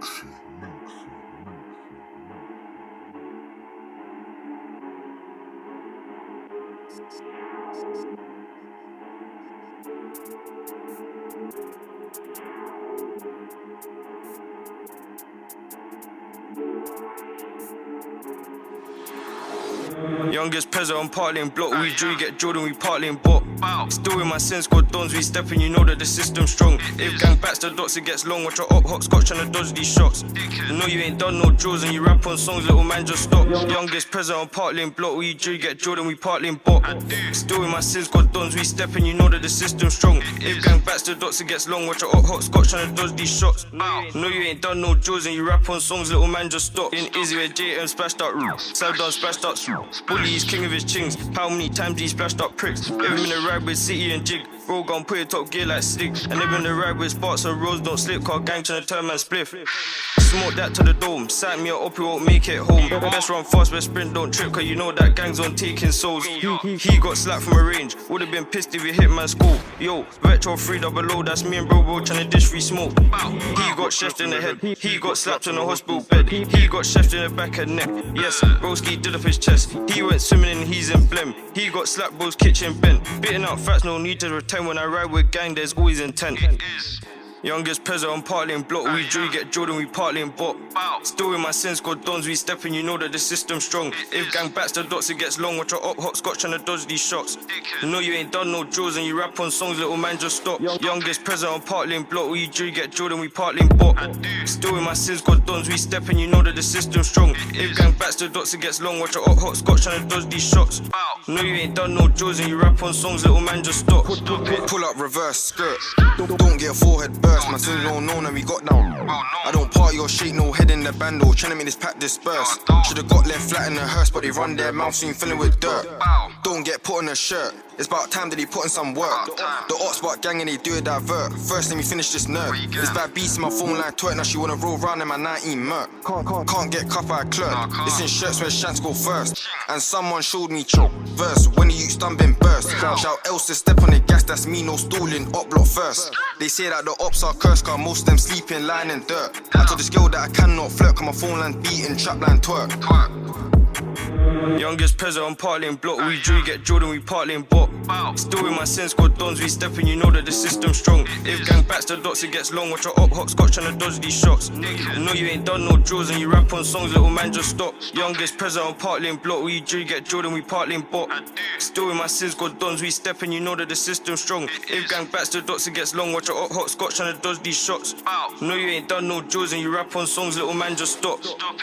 Youngest Pezzo on Parkland block. We drew, get Jordan, we Parkland bot. Still in my sins, got dons, we stepping, you know that the system's strong. If gang bats the dots, it gets long. Watch your up hot scotch trying to dodge these shots. You know you ain't done no drills and you rap on songs, little man, just stop. Youngest Pezzo on Parkland block. We drew, get Jordan, we Parkland bot. Still in my sins, got dons, we stepping, you know that the system's strong. If gang bats the dots, it gets long. Watch your up hot scotch trying to dodge these shots. You know you ain't done no drills and you rap on songs, little man, just stop. In Izzy where JM splashed out, Sab done splashed out. Bully, he's king of his chings. How many times he splashed up pricks? Give him in the rag with City and Jig. Roll gun, put it top gear like Slick. And live in the rag with Sparks so roads don't slip. Car gang trying to turn man spliff. Smoke that to the dome. Sight me up, he won't make it home. Best run fast, best sprint, don't trip. Cause you know that gang's on taking souls. He got slapped from a range. Would've been pissed if he hit man's school. Yo, Retro 300, that's me and bro trying to dish free smoke. He got chefed in the head. He got slapped on the hospital bed. He got chefed in the back and neck. Yes, broski did up his chest. He went swimming and he's in blem. He got slapped, bro's kitchen bent. Beating out facts, no need to return. When I ride with gang, there's always intent. Youngest Pezzo on Parkland block. We drew, get Jordan, we Parkland bot. Still in my sins, got dons, we stepping, you know that the system's strong. If gang bats the dots, it gets long. Watch your up hot scotch trying to dodge these shots. You know you ain't done no drills and you rap on songs, little man, just stop. Youngest Pezzo on Parkland block. We drew, get Jordan, we Parkland bot. Still in my sins, got dons, we stepping, you know that the system's strong. If gang bats the dots, it gets long. Watch your up hot scotch trying to dodge these shots. You know you ain't done no drills and you rap on songs, little man, just stop. Pull up, reverse, skirt. Don't get a forehead burst. My sins don't know, now we got down. I don't party or shake no head in the bando. Tryna make this pack disperse. Should've got left flat in the hearse, but they run their mouth soon filling with dirt. Don't get put on a shirt. It's about time that he put in some work. The ops but gang and they do it divert. First let me finish this nerve. This bad beast in my phone line twerk. Now she wanna roll round in my 19 Merc. Can't get cup I clerk. It's in shirts where shants go first. And someone showed me choke verse. When the youth stumbling burst. Shout else to step on the gas, that's me no stalling. Up block first. They say that the ops are cursed, cause most of them sleeping lying in dirt. I told this girl that I cannot flirt, cause my phone line beating, trap line twerk. Youngest Pezzo on Parkland block. We drew, get Jordan, we Parkland bot. Still in my sins, got dons, we stepping, you know that the system's strong. If gang bats the dots, it gets long. Watch your up hot scotch trying to dodge these shots. You know you ain't done no drills and you rap on songs, little man, just stop. Youngest Pezzo on Parkland block. We drew, get Jordan, we Parkland bot. Still in my sins, got dons, we stepping, you know that the system's strong. If gang bats the dots, it gets long. Watch your up hot scotch trying to dodge these shots. You know you ain't done no drills and you rap on songs, little man, just stop. Stop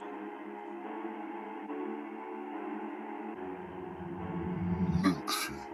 it.